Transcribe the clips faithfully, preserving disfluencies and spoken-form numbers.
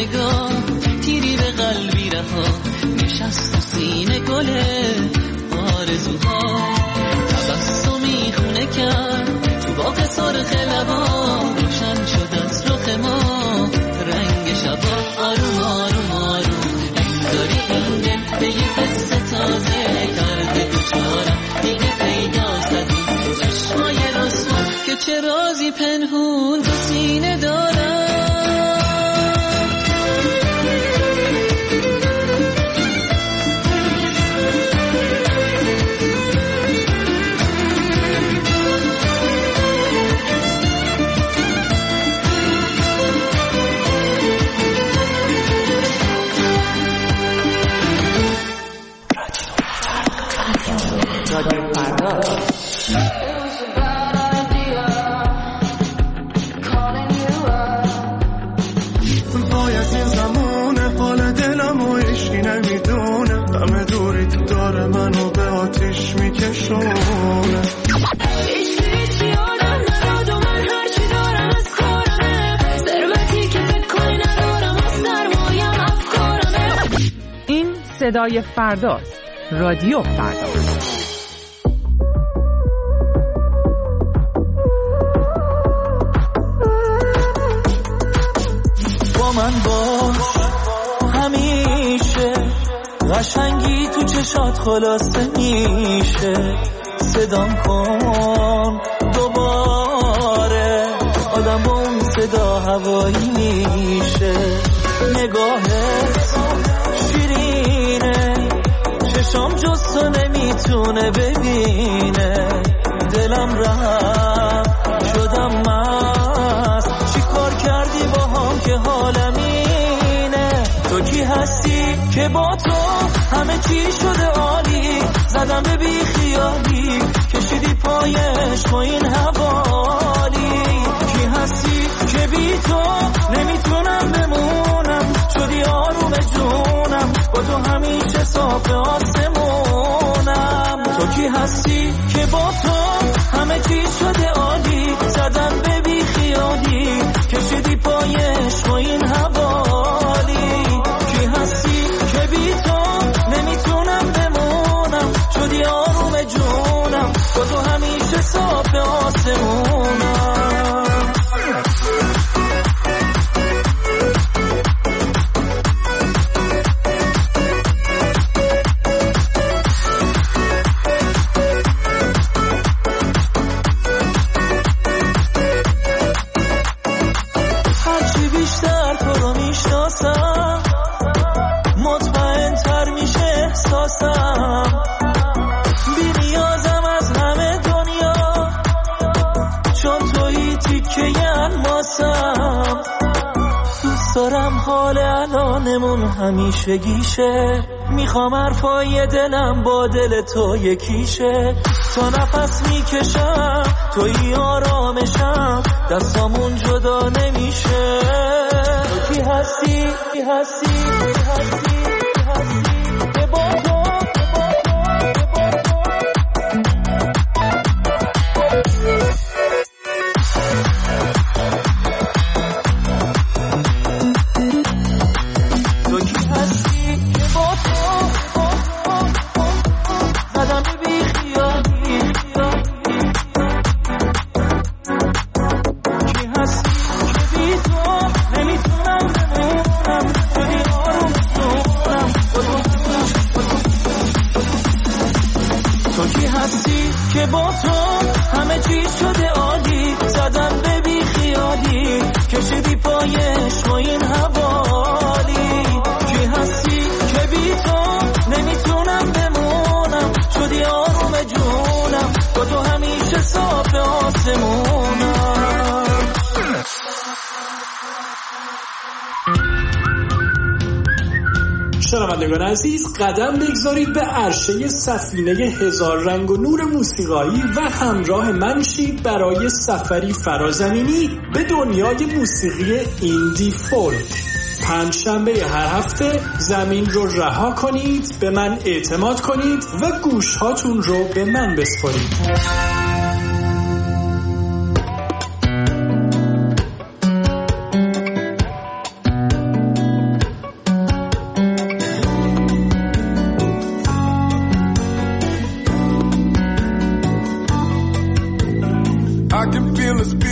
نگاه تیری به قلبی رها نشست و سینه گله آرزوها تبسمی خونه کرد تو باغ سرخ لبا روشن شد از رخ ما رنگ شبا آروم آروم آروم انگاری این دل به یه قصه تازه کرده دوچارم دیگه پیداست از این چشمای رسوا که چه رازی پنهون تو سینه دارم. صدای فرداست. رادیو فردا. با من باش همیشه قشنگی تو چشات خلاصه میشه صدام کن دوباره آدم با اون صدا هوایی میشه نگاهت شیرینه چشام جز تو نمیتونه ببینه دلم رفت شدم مست چی کار کردی با هم که حالم اینه تو کی هستی که با تو همه چی شده عالی زدم به بی خیالی کشیدی پایش با این حوالی کی هستی که بی تو نمیتونم بمونم شدی آروم جونم با تو همیشه صاف آسمونم تو کی هستی که با تو همه چی شده عالی زدم به بی خیالی کشیدی پایش با این حوالی کی هستی که بی تو نمیتونم بمونم شدی آروم جونم با تو همیشه صاف آسمونم. دارم حال الانمون همیشه گیشه میخوام حرفای دلم با دل تو یکیشه تا نفس میکشم توی آرامشم دستامون جدا نمیشه تو کی هستی کی هستی کی هستی کی هستی که با تو شنوندگان عزیز قدم بگذارید به عرشه سفینه هزار رنگ و نور موسیقایی و همراه من شید برای سفری فرازمینی به دنیای موسیقی ایندی فولک. پنج شنبه هر هفته زمین رو رها کنید، به من اعتماد کنید و گوشهاتون رو به من بسپارید.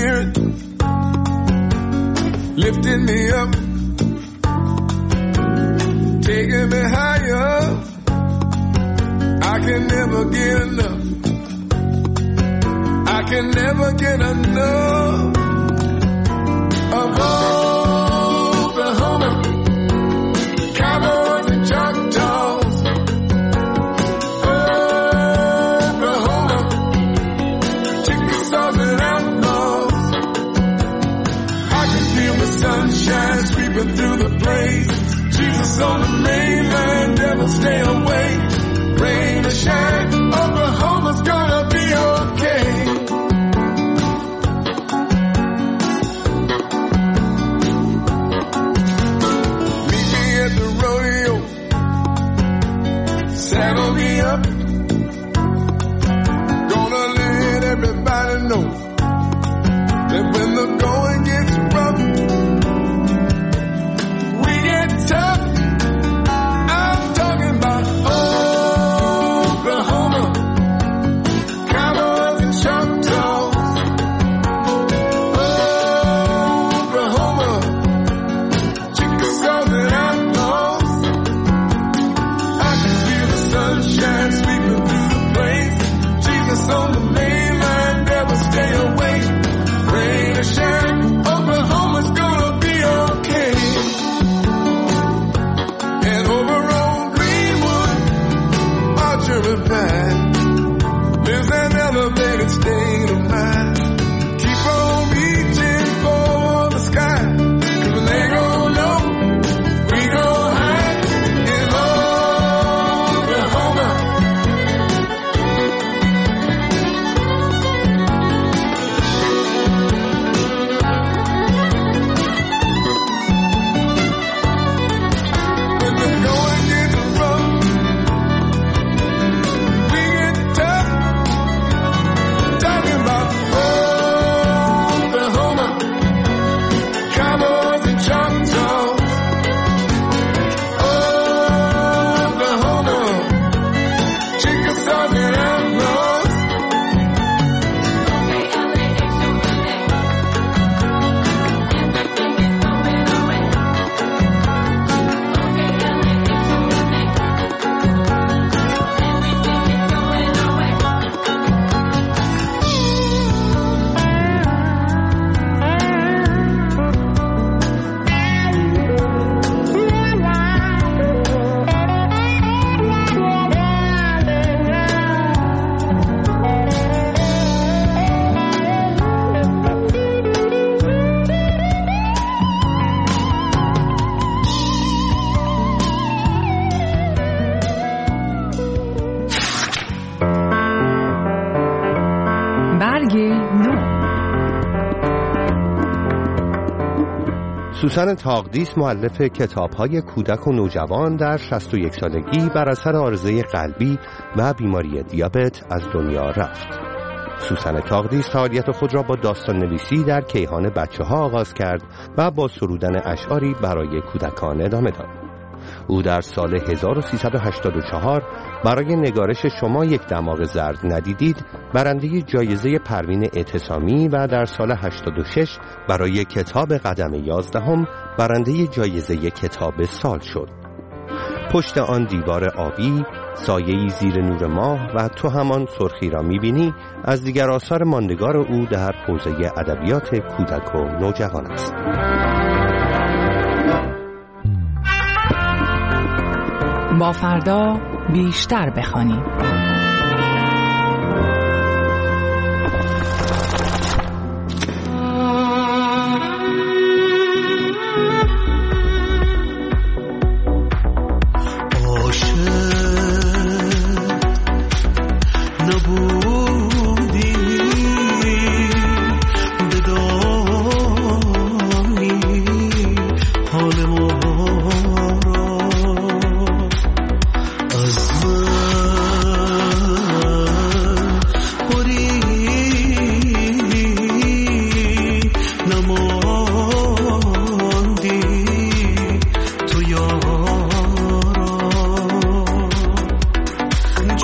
Spirit lifting me up, taking me higher. I can never get enough. I can never get enough of Oklahoma, cowboys and Choctaws. Oklahoma, Chickasaws and outlaws. I can feel the sunshine sweeping through the place. Jesus on the mainland, never stay away. Rain or shine, Oklahoma's gonna be okay. Meet me at the rodeo, saddle me up. Gonna let everybody know that when the going gets rough, we get tough. I'm talking about Oklahoma, cowboys and Choctaws. Oklahoma, Chickasaws and outlaws. I can feel the sunshine sweeping through the place. Jesus on the mainland, never stay away. Rain or shine, Oklahoma's gonna be okay. And over on Greenwood, Archer and Pine, there's an elevated state of mind. Keep on reaching for the sky, 'cause they gon' know we go high in Oklahoma. When the going gets rough, we get tough. Talking about Oklahoma, cowboys and Choctaws. Oklahoma, Chickasaws and outlaws. برگ نو. سوسن تاقدیس مؤلف کتاب‌های کودک و نوجوان در شصت و یک سالگی بر اثر عارضه قلبی و بیماری دیابت از دنیا رفت. سوسن تاقدیس فعالیت خود را با داستان نویسی در کیهان بچه‌ها آغاز کرد و با سرودن اشعاری برای کودکان ادامه داد. او در سال هزار و سیصد و هشتاد و چهار برای نگارش شما یک دماغ زرد ندیدید برنده جایزه پروین اعتصامی و در سال هشتاد و شش برای کتاب قدم یازدهم برنده جایزه کتاب سال شد. پشت آن دیوار آبی، سایه‌ای زیر نور ماه و تو همان سرخی را می‌بینی از دیگر آثار ماندگار او در حوزه ادبیات کودک و نوجوان است. با فردا بیشتر بخوانیم.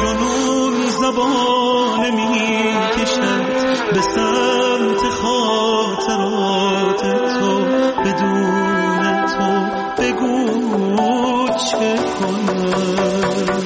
زبان می کشد به سمت خواهد چه کنم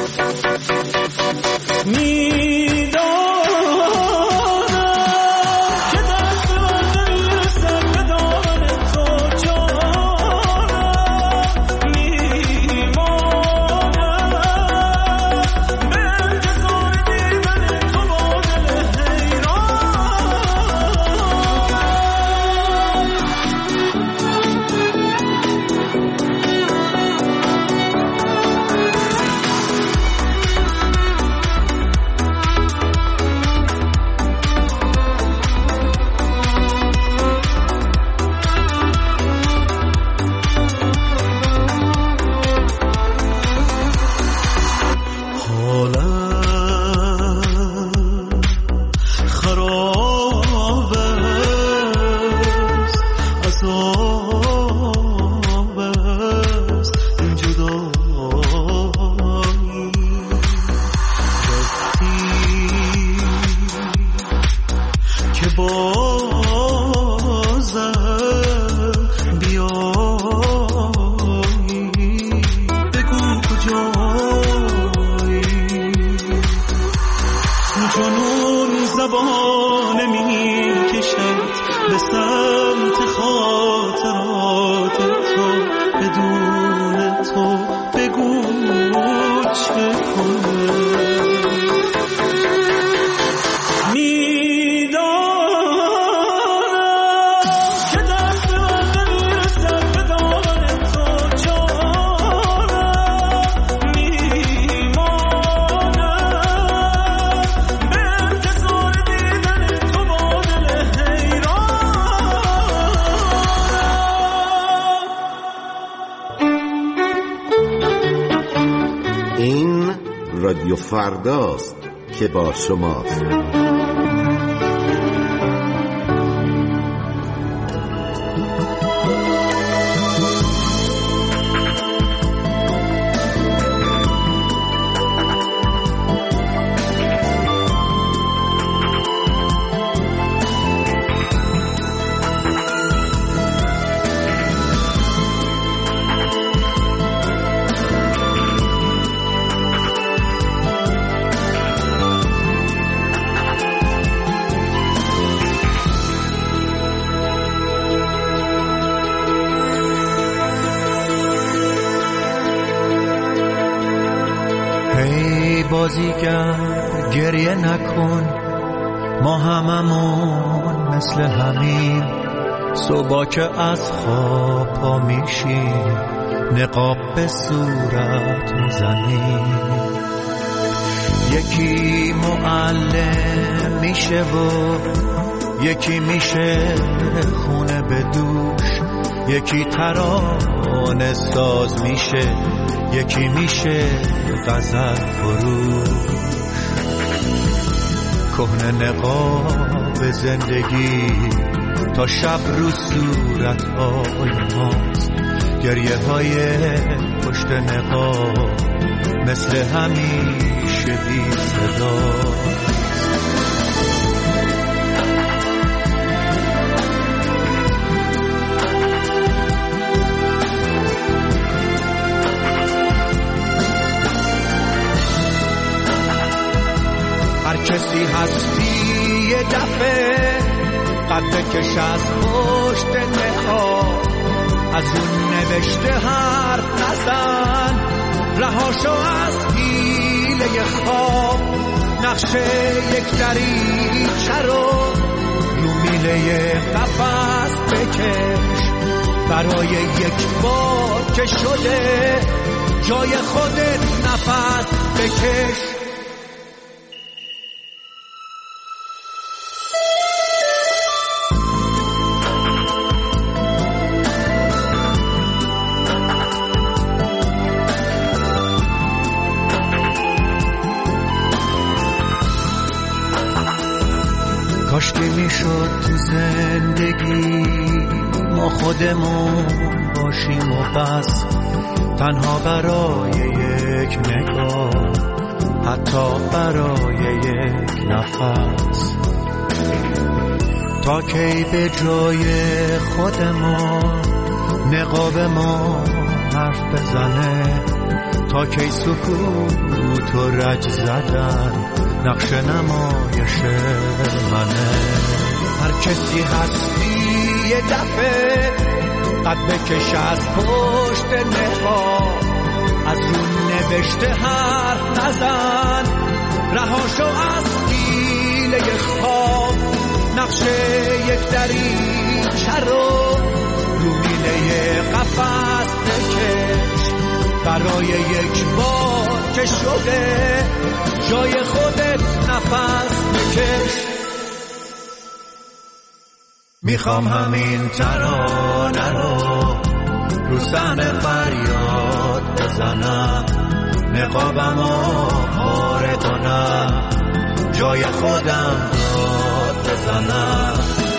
رادیو فرداست که با شماست. بازیگر گریه نکن، ما هممون مثل همین صبح که از خواب پا میشیم نقاب به صورت میزنیم. یکی معلم میشه و یکی میشه خونه به دوش، یکی ترانه ساز میشه، یکی میشه غزل فروش. کهنه نقاب زندگی تا شب رو صورت‌های ماست، گریه های پشت نقاب مثل همیشه بی صداست. هر کسی هستی یه دفعه قد کش از پشت نقاب، از اون نوشته حرف نزن، رهاشو از حیله خواب. نقشه یک دریچه رو رو میله قفس بکش، برای یک بار که شده جای خودت نفس بکش. کاشکی میشد تو زندگی ما خودمون باشیم و بس، تنها برای یک نگاه، حتی برای یک نفس. تا کی به جای خودمون نقاب ما بزنه، تا کی سکوت و رج زدن نقش نمایش منه. هر کسی هستی یه دفعه قد بکش از پشت نقاب، از رو نوشته حرف نزن، رهاشو از پیله خواب. نقش یک دریچه رو رو میله قفس بکش، برای یک بار که شده جای خودت نفس بکش. میخوام همین ترانه رو رو صحنه فریاد بزنم، نقابمو پاره کنم، جای خودم داد بزنم.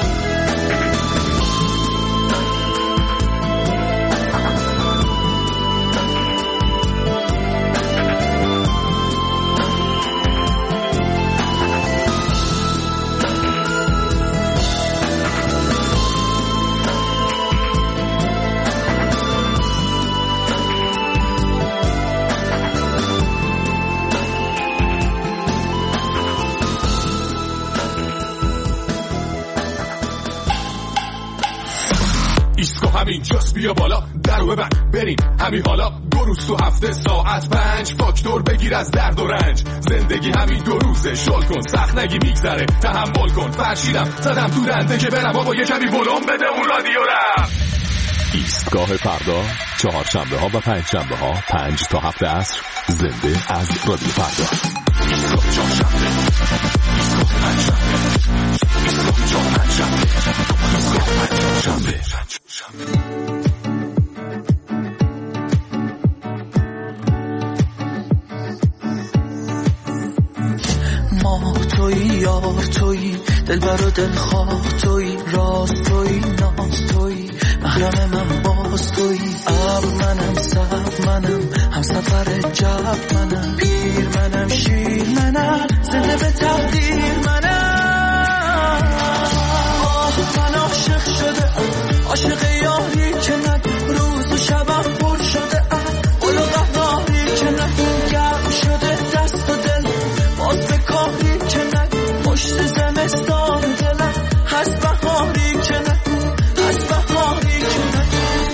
همین جاست، بیا بالا درو ببند بریم همین حالا. دو روز تو هفته ساعت پنج، فاکتور بگیر از درد و رنج. زندگی همین دو روزه، شل کن سخت نگی میگذره، تحمل کن. فرشیدم زدم تو دنده که برم آقا یه کمی ولوم بده اون رادیو رم. ایستگاه فردا، چهارشنبه ها و پنج شنبه ها پنج تا هفت عصر، زنده از رادیو فردا. ایستگاه چهارشنبه، ایستگاه پنج شنبه، ایستگاه چهار پنج شنبه، ایستگاه پنج شنبه. ما تویی، یار تویی، دلبر و دلخواه تویی، راز تویی، ناز تویی، محرم من باز تویی. ابر منم، سبز منم، هم سفر جب منم، پیر منم، شیر منم، زنده به تقدیر منم. آه من عاشق شده، عاشق یاری که نه روز و شبم پر شده، قول و قهاری که نه گرم شده دست و دل، باز به کاری که نه پشت زمستان دلم هست بهاری که نه، هست بهاری که نه.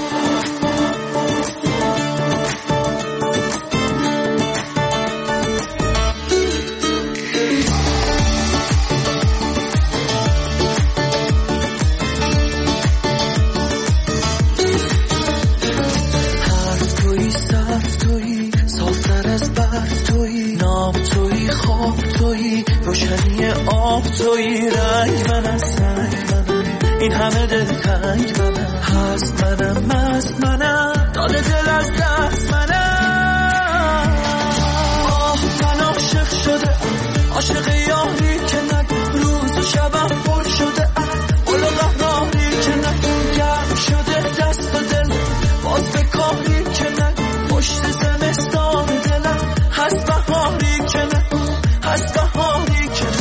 روشنی آب تویی، رنگ منم، سنگ منم، این همه دل تنگ منم، هست منم، مست منم، داده دل از دست منم. آه من عاشق شده، عاشق یاری که نه روز و شبم پر شده، قول و قهاری که نه گرم شده دست و دل، باز به کاری که نه پشت زمستان دلم هست بهاری که نه، هست بهاری.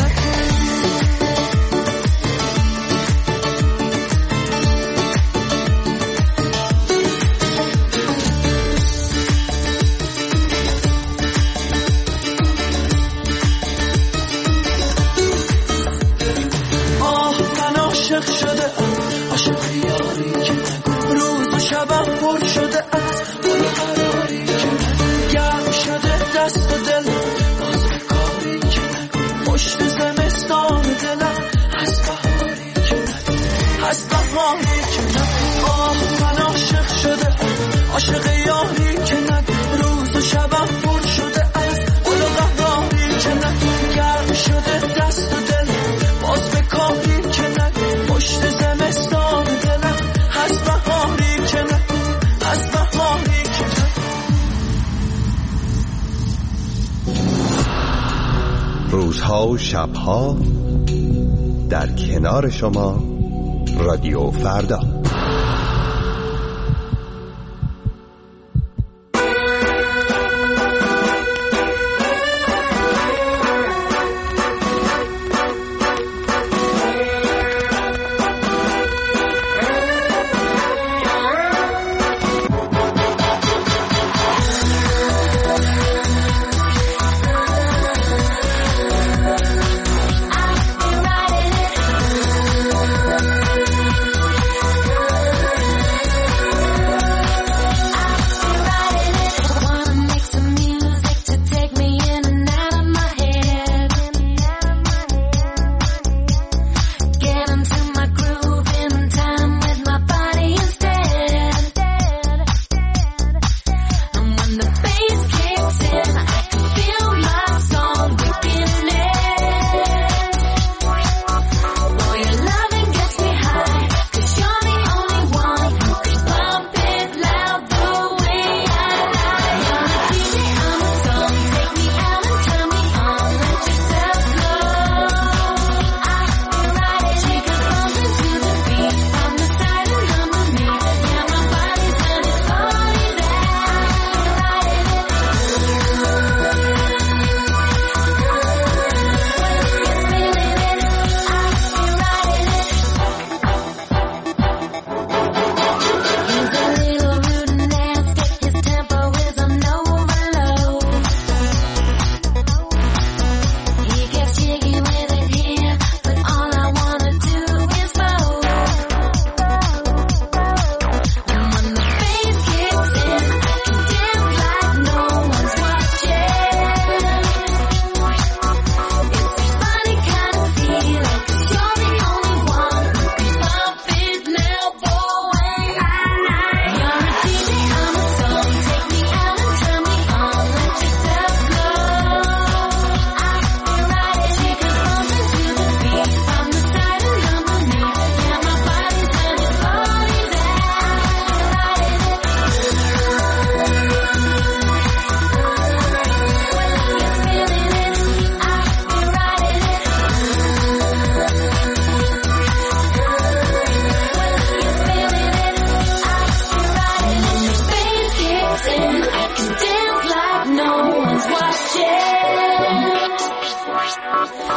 عاشق یاری که نه روز و شبم پر شده، از قول و قهاری که نه گرم شده دست و دل، باز به کاری که نه پشت زمستان دلم هست بهاری که نه، هست بهاری که نه. روزها و شبها در کنار شما، رادیو فردا.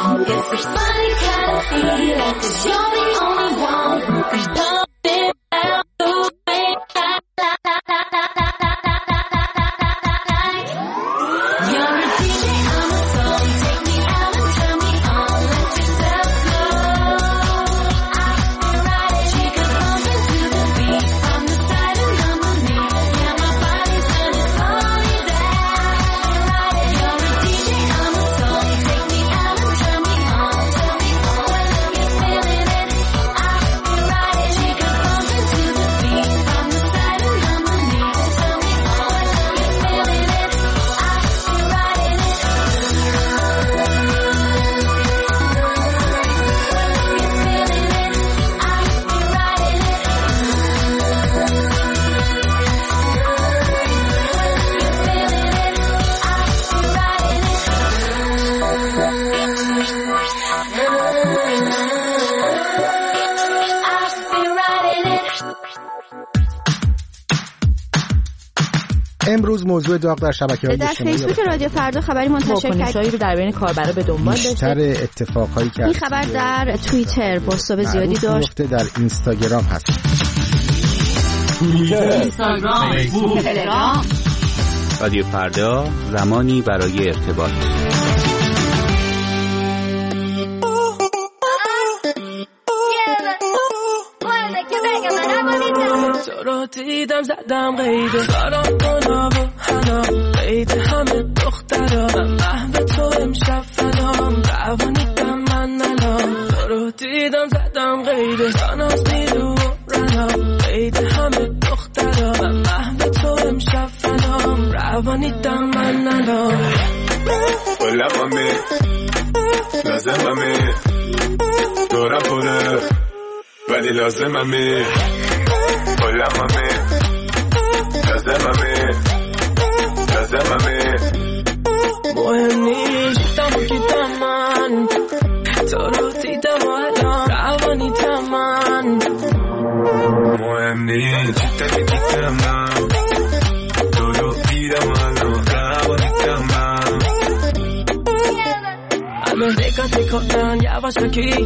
It's a funny kind of feeling, 'cause you're the only one who can love me out the way I like. You're a D J, I'm a soul. You take me out and turn me on. Let yourself flow. I feel right. She could bump into the beat from the side and underneath. Yeah, my body's when it's slowly down. You're a D J, I'm a soul. You take me out and turn me on. Turn me on when you're feeling it. I feel right. She could bump into the beat from the side and underneath. Turn me on when you're feeling it. I feel right in it. امروز موضوع داغ در شبکه‌های در اجتماعی فیسبوک رادیو فردا خبری منتشر کرد. واکنش‌هایی رو در بین کاربرا به دنبال داشته. بیشتر اتفاقایی که این خبر در توییتر بازتاب زیادی داشت. در اینستاگرام هست. اینستاگرام، فیسبوک، تلگرام. رادیو فردا، زمانی برای ارتباط. تو رو دیدم زدم قیده سارا کنا و حنا قیده همه دخترا من محو تو امشب فنام روانیدم من نلام تو رو دیدم زدم قیده ساناز نیرو و رنا قیده همه دخترا من محو تو امشب فنام روانیدم من نلام قلممه لازممه دورم پره ولی لازممه قلممه لازممه لازممه مهم نیست دم و گیدم من تو رو دیدم و الان روانیدم من مهم نیست دم و گیدم من تو رو دیدم و الان روانیدم من همه نگاه میکنن یواشکی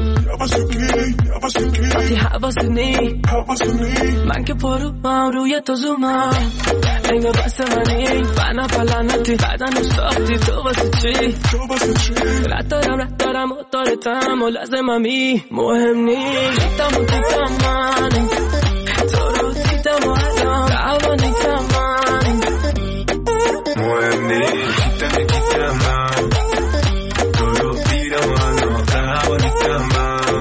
وقتی حواسونی من که پرو هم روی تو زومم انگار بسته منی فنا پلنتی بدن رو ساختی تو واسه چی رد دارم رد دارم و دارتم و لازممی مهم نیست دم و دیدم من تو رو دیدم و الان روانیدم من مهم نیست دم و دیدم من تو رو دیدم و الان روانیدم من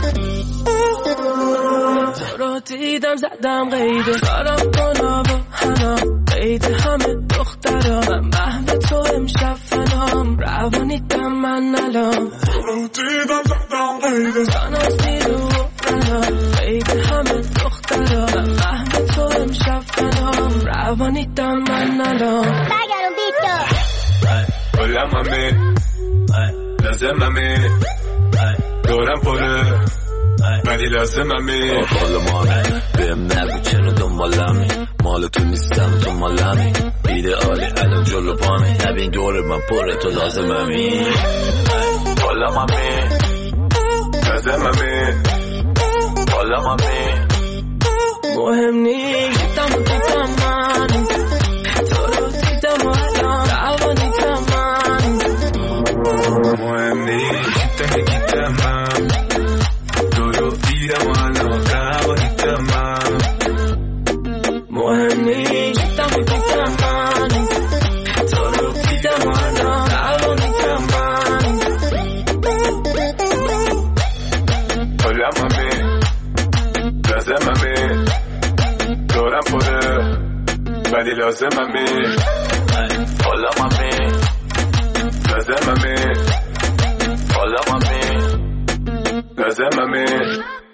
تو رو دیدم زدم قیده سارا کنا و حنا قیده همه دخترا من محو تو امشب فنام روانیدم من نلام تو رو دیدم زدم قیده ساناز نیرو و رنا قیده همه دخترا من محو تو امشب فنام روانیدم من نلام بگرم بیتو قلممه لازممه دورم پره ولی لازممه حال مانه بهم نگو چرا دنبالمی مال تو نیستم تو مالمی ایدئالی الان جلو پامی نبین دور من پره تو لازممی قلممه لازممه قلممه مهم نیست دم و دیدم من تو رو دیدم و الان روانیدم من مهم نیست دم و دیدم من تو رو دیدم و الان روانیدم من مهم نیست دم و دیدم من تو رو دیدم و الان روانیدم من قلممه لازممه دورم پره ولی لازممه قلممه لازممه قلممه لازممه